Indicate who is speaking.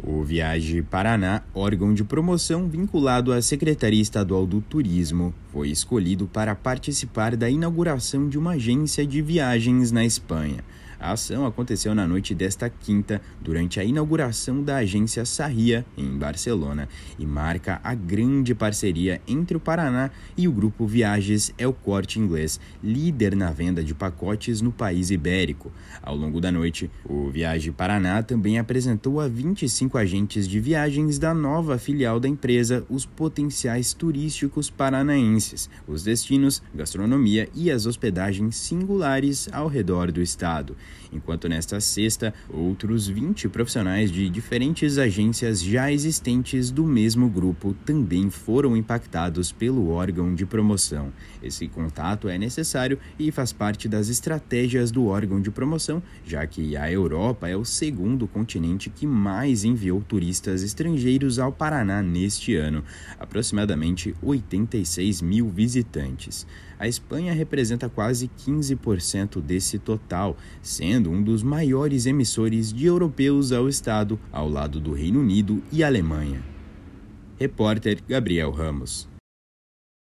Speaker 1: O Viaje Paraná, órgão de promoção vinculado à Secretaria Estadual do Turismo, foi escolhido para participar da inauguração de uma agência de viagens na Espanha. A ação aconteceu na noite desta quinta, durante a inauguração da agência Sarria, em Barcelona, e marca a grande parceria entre o Paraná e o Grupo Viagens El Corte Inglês, líder na venda de pacotes no país ibérico. Ao longo da noite, o Viaje Paraná também apresentou a 25 agentes de viagens da nova filial da empresa os potenciais turísticos paranaenses, os destinos, gastronomia e as hospedagens singulares ao redor do estado. Enquanto nesta sexta, outros 20 profissionais de diferentes agências já existentes do mesmo grupo também foram impactados pelo órgão de promoção. Esse contato é necessário e faz parte das estratégias do órgão de promoção, já que a Europa é o segundo continente que mais enviou turistas estrangeiros ao Paraná neste ano, aproximadamente 86 mil visitantes. A Espanha representa quase 15% desse total, sendo um dos maiores emissores de europeus ao estado, ao lado do Reino Unido e Alemanha. Repórter Gabriel Ramos.